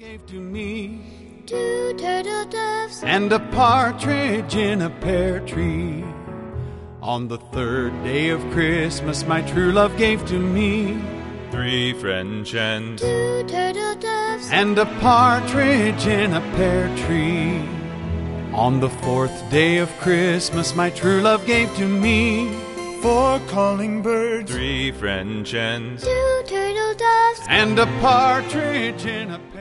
Gave to me 2 turtle doves and a partridge in a pear tree. On the 3rd day of Christmas, my true love gave to me 3 French hens, 2 turtle doves and a partridge in a pear tree. On the 4th day of Christmas, my true love gave to me 4 calling birds, 3 French hens, 2 turtle doves and a partridge in a